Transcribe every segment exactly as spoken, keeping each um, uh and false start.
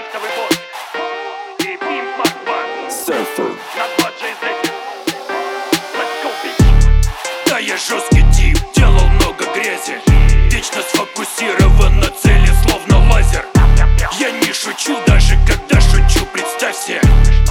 Текстовый босс и Pimp Mark Surfer. на два джей зет. Let's go, bitch. Да, я жесткий тип, делал много грязи. Вечно сфокусирован на цели, словно лазер. Я не шучу, даже когда шучу, представь себе.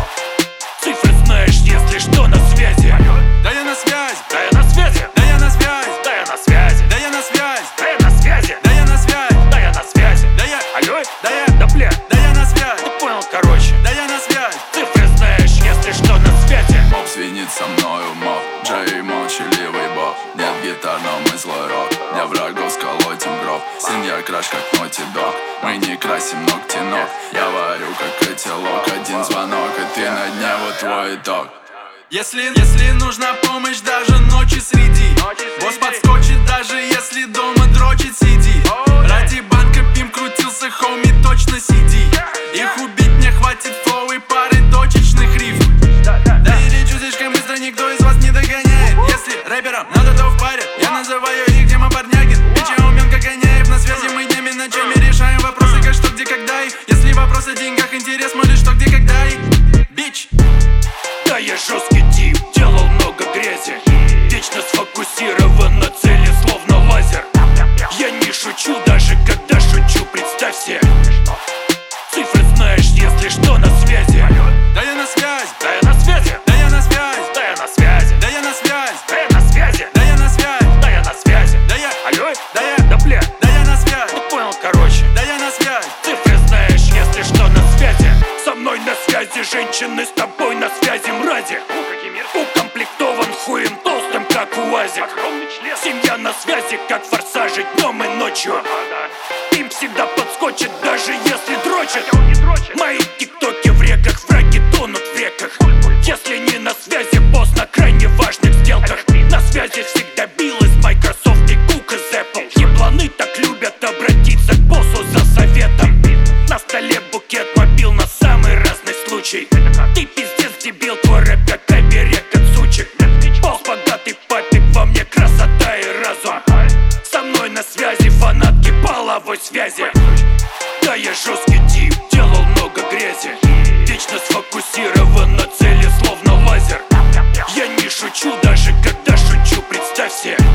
Цифры знаешь, если что, на связи. Да я на связи, Да я на связи, да я на связи, да я на связи, да я на связи, да я на связи, да я на связи, да я на связи. да я, Алло, да я, да бля, да я на связи, ты понял, короче. да я на связи. Цифры знаешь, если что, на связи. Моп свинит со мною, моп Джей молчаливый бог. Нет гитар, но мы злой рок. Для врагов сколотим гроб. Синья краш, как Naughty Dog. Мы не красим ногти ног. Я варю, как котелок. Один звонок, и ты на дне, вот твой итог. Если, если нужна помощь даже ночи среди, босс подскочит, даже если дома дрочит, сиди. Ради банка Пим крутился, хоми, точно сиди. Их убить не хватит флоу и пары точечных рифм. Да и речу слишком быстро, никто из вас не догоняет. Если рэперам надо, то в паре. Я называю их Дима Парнягин. Бича умен, как Гоняев. На связи мы днями, ночами решаем вопросы, как что, где, когда и. Если вопрос о деньгах, интерес, молишь, что, где, когда и. Бич. Да, я жесткий тип, делал много грязи. Вечно сфокусирован на цели, словно лазер. Я не шучу, даже когда шучу, представь себе. Цифры знаешь, если что, на связи. Да я на связи, Да я на связи, да я на связи, да я на связи, да я на связи, да я на связи, да я на связи, да я на связи. да я, Алло, да я, да бля, да я на связи, ты понял, короче. да я на связи. Цифры знаешь, если что, на связи. Со мной на связи женщины, с тобой на связи мрази. Укомплектован хуем толстым, как УАЗик. Огромный член. Семья на связи, как форсажи, днем и ночью. Им всегда подскочит, даже если дрочит. Хотя он не дрочит. Мои тиктоки в реках, враги тонут в реках. Если не на связи, босс на крайне важных сделках. На связи всегда Билл из Microsoft и Cook из Apple. Ебланы так любят обратиться к боссу за советом. На столе букет мобил на самый разный случай. Ты пиздец, дебил, твой рэп как оберег от сучек. Босс богатый папик, во мне красота и разум. Со мной на связи фанатки половой связи. Да, я жесткий тип, делал много грязи. Вечно сфокусирован на цели, словно лазер. Я не шучу, даже когда шучу, представь себе.